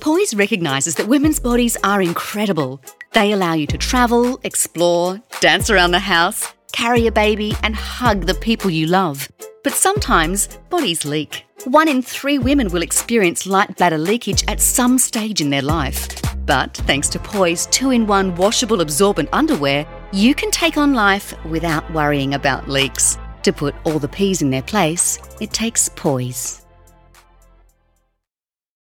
Poise recognises that women's bodies are incredible. They allow you to travel, explore, dance around the house, carry a baby and hug the people you love. But sometimes bodies leak. 1 in 3 women will experience light bladder leakage at some stage in their life. But thanks to Poise 2-in-1 washable absorbent underwear, you can take on life without worrying about leaks. To put all the P's in their place, it takes Poise.